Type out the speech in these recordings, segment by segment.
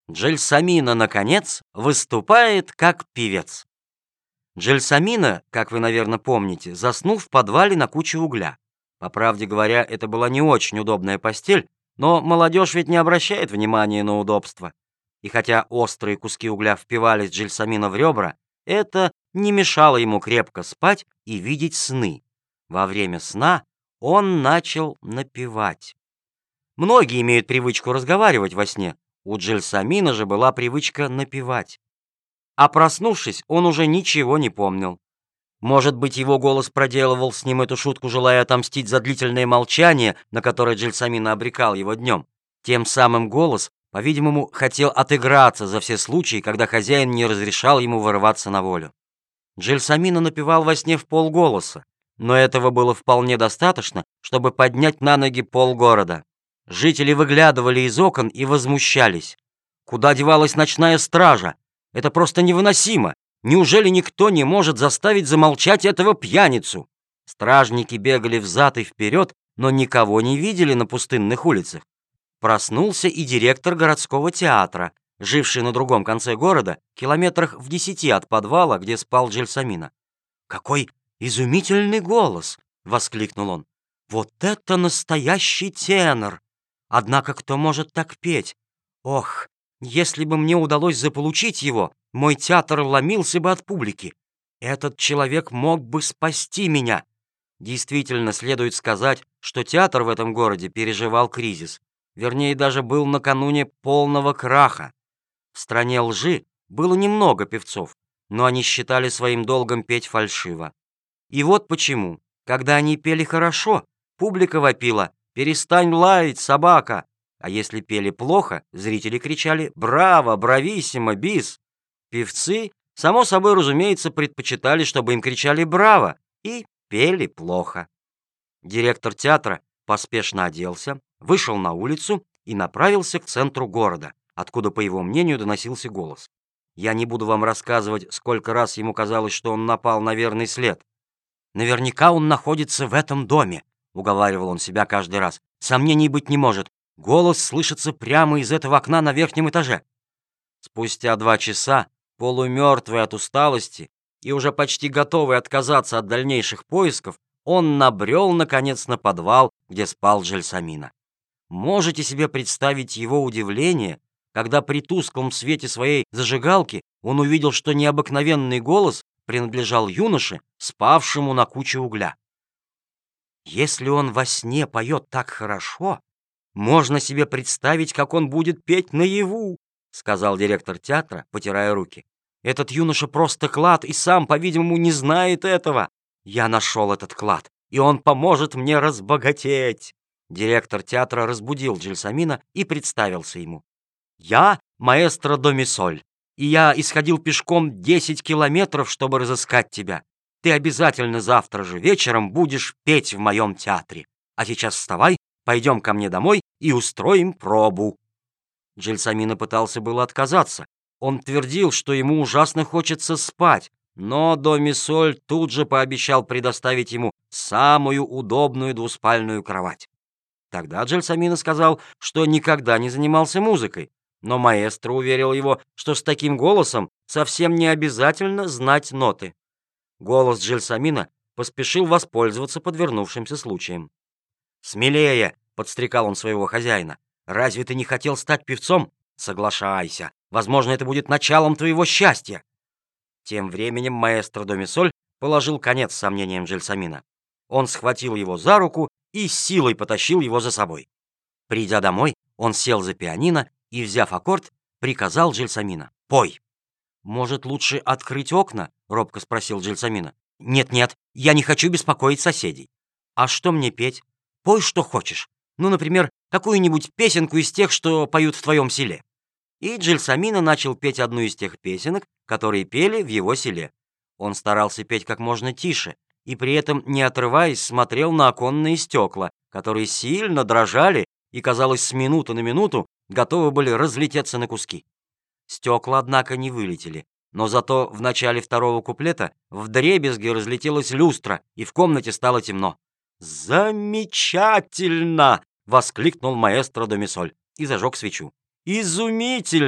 Джельсамино, наконец, выступает как певец. Джельсамино, как вы, наверное, помните, заснул в подвале на куче угля. По правде говоря, это была не очень удобная постель, но молодежь ведь не обращает внимания на удобство. И хотя острые куски угля впивались Джельсамино в ребра, это не мешало ему крепко спать и видеть сны. Во время сна он начал напевать. Многие имеют привычку разговаривать во сне, у Джельсамино же была привычка напевать. А проснувшись, он уже ничего не помнил. Может быть, его голос проделывал с ним эту шутку, желая отомстить за длительное молчание, на которое Джельсамино обрекал его днем. Тем самым голос, по-видимому, хотел отыграться за все случаи, когда хозяин не разрешал ему вырываться на волю. Джельсамино напевал во сне вполголоса, но этого было вполне достаточно, чтобы поднять на ноги полгорода. Жители выглядывали из окон и возмущались. Куда девалась ночная стража? Это просто невыносимо. Неужели никто не может заставить замолчать этого пьяницу? Стражники бегали взад и вперед, но никого не видели на пустынных улицах. Проснулся и директор городского театра, живший на другом конце города, километрах в 10 от подвала, где спал Джельсамино. «Какой изумительный голос!» — воскликнул он. «Вот это настоящий тенор! Однако кто может так петь? Ох, если бы мне удалось заполучить его, мой театр ломился бы от публики. Этот человек мог бы спасти меня». Действительно, следует сказать, что театр в этом городе переживал кризис. Вернее, даже был накануне полного краха. В стране лжи было немного певцов, но они считали своим долгом петь фальшиво. И вот почему, когда они пели хорошо, публика вопила: «Перестань лаять, собака!» А если пели плохо, зрители кричали: «Браво! Брависсимо! Бис!» Певцы, само собой разумеется, предпочитали, чтобы им кричали «Браво!» и пели плохо. Директор театра поспешно оделся, вышел на улицу и направился к центру города, откуда, по его мнению, доносился голос. Я не буду вам рассказывать, сколько раз ему казалось, что он напал на верный след. «Наверняка он находится в этом доме», — уговаривал он себя каждый раз. «Сомнений быть не может. Голос слышится прямо из этого окна на верхнем этаже». Спустя 2 часа, полумертвый от усталости и уже почти готовый отказаться от дальнейших поисков, он набрел, наконец, на подвал, где спал Джельсамино. Можете себе представить его удивление, когда при тусклом свете своей зажигалки он увидел, что необыкновенный голос принадлежал юноше, спавшему на куче угля. Если он во сне поет так хорошо, можно себе представить, как он будет петь наяву, сказал директор театра, потирая руки. Этот юноша просто клад и сам, по-видимому, не знает этого. Я нашел этот клад, и он поможет мне разбогатеть. Директор театра разбудил Джельсамино и представился ему. «Я маэстро Домисоль, и я исходил пешком 10 километров, чтобы разыскать тебя. Ты обязательно завтра же вечером будешь петь в моем театре. А сейчас вставай, пойдем ко мне домой и устроим пробу». Джельсамино пытался было отказаться. Он твердил, что ему ужасно хочется спать, но Домисоль тут же пообещал предоставить ему самую удобную двуспальную кровать. Тогда Джельсамино сказал, что никогда не занимался музыкой, но маэстро уверил его, что с таким голосом совсем не обязательно знать ноты. Голос Джельсамино поспешил воспользоваться подвернувшимся случаем. «Смелее!» — подстрекал он своего хозяина. «Разве ты не хотел стать певцом? Соглашайся. Возможно, это будет началом твоего счастья». Тем временем маэстро Домисоль положил конец сомнениям Джельсамино. Он схватил его за руку и силой потащил его за собой. Придя домой, он сел за пианино и, взяв аккорд, приказал Джельсамино: «Пой». «Может, лучше открыть окна?» — робко спросил Джельсамино. «Нет-нет, я не хочу беспокоить соседей». «А что мне петь? Пой, что хочешь. Ну, например, какую-нибудь песенку из тех, что поют в твоем селе». И Джельсамино начал петь одну из тех песенок, которые пели в его селе. Он старался петь как можно тише и при этом, не отрываясь, смотрел на оконные стекла, которые сильно дрожали и, казалось, с минуты на минуту готовы были разлететься на куски. Стекла, однако, не вылетели, но зато в начале второго куплета вдребезги разлетелась люстра, и в комнате стало темно. «Замечательно!» — воскликнул маэстро Домисоль и зажег свечу. «Изумительно!»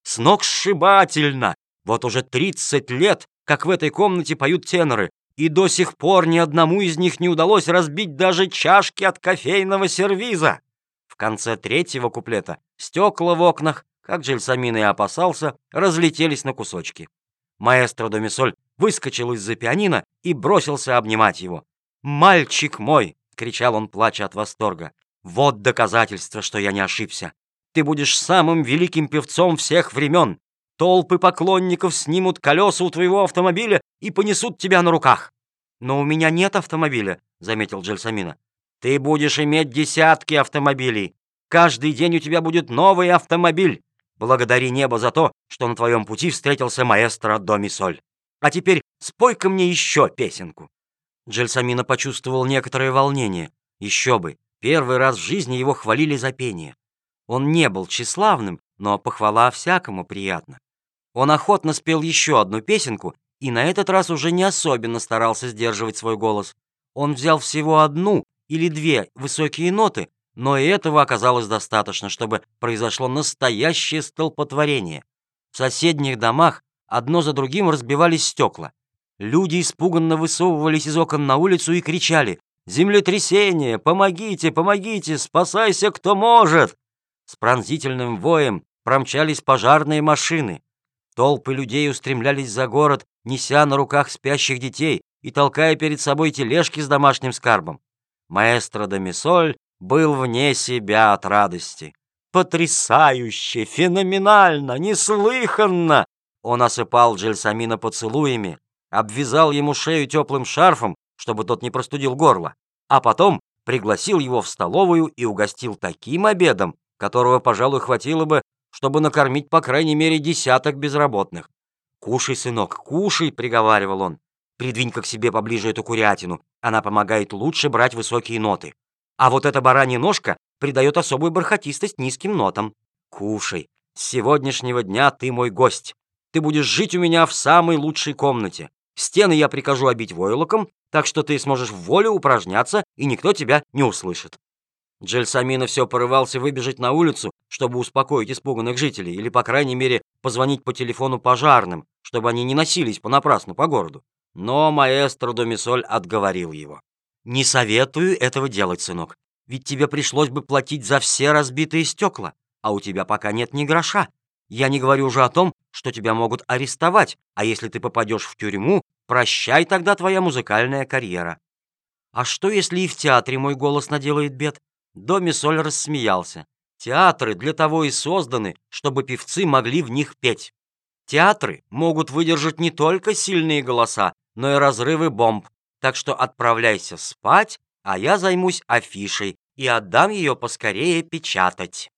сногсшибательно! Вот уже 30 лет, как в этой комнате поют теноры, и до сих пор ни одному из них не удалось разбить даже чашки от кофейного сервиза. В конце третьего куплета стекла в окнах, как Джельсомино и опасался, разлетелись на кусочки. Маэстро до Мисоль выскочил из-за пианино и бросился обнимать его. «Мальчик мой!» — кричал он, плача от восторга. «Вот доказательство, что я не ошибся. Ты будешь самым великим певцом всех времен. Толпы поклонников снимут колеса у твоего автомобиля и понесут тебя на руках». «Но у меня нет автомобиля», — заметил Джельсомино. «Ты будешь иметь десятки автомобилей. Каждый день у тебя будет новый автомобиль. Благодари небо за то, что на твоем пути встретился маэстро до Мисоль. А теперь спой-ка мне еще песенку». Джельсомино почувствовал некоторое волнение. Еще бы, первый раз в жизни его хвалили за пение. Он не был тщеславным, но похвала всякому приятна. Он охотно спел еще одну песенку и на этот раз уже не особенно старался сдерживать свой голос. Он взял всего одну или две высокие ноты, но и этого оказалось достаточно, чтобы произошло настоящее столпотворение. В соседних домах одно за другим разбивались стекла. Люди испуганно высовывались из окон на улицу и кричали: «Землетрясение! Помогите! Помогите! Спасайся, кто может!» С пронзительным воем промчались пожарные машины. Толпы людей устремлялись за город, неся на руках спящих детей и толкая перед собой тележки с домашним скарбом. Маэстро до Мисоль был вне себя от радости. «Потрясающе! Феноменально! Неслыханно!» Он осыпал Джельсомино поцелуями, обвязал ему шею теплым шарфом, чтобы тот не простудил горло, а потом пригласил его в столовую и угостил таким обедом, которого, пожалуй, хватило бы, чтобы накормить по крайней мере десяток безработных. «Кушай, сынок, кушай», — приговаривал он. «Придвинь-ка к себе поближе эту курятину, она помогает лучше брать высокие ноты. А вот эта баранья ножка придает особую бархатистость низким нотам. Кушай, с сегодняшнего дня ты мой гость. Ты будешь жить у меня в самой лучшей комнате. Стены я прикажу обить войлоком, так что ты сможешь в волю упражняться, и никто тебя не услышит». Джельсомино все порывался выбежать на улицу, чтобы успокоить испуганных жителей, или, по крайней мере, позвонить по телефону пожарным, чтобы они не носились понапрасну по городу. Но маэстро до Мисоль отговорил его. «Не советую этого делать, сынок, ведь тебе пришлось бы платить за все разбитые стекла, а у тебя пока нет ни гроша. Я не говорю уже о том, что тебя могут арестовать, а если ты попадешь в тюрьму, прощай тогда твоя музыкальная карьера». «А что, если и в театре мой голос наделает бед?» До Мисоль рассмеялся. «Театры для того и созданы, чтобы певцы могли в них петь. Театры могут выдержать не только сильные голоса, но и разрывы бомб. Так что отправляйся спать, а я займусь афишей и отдам ее поскорее печатать».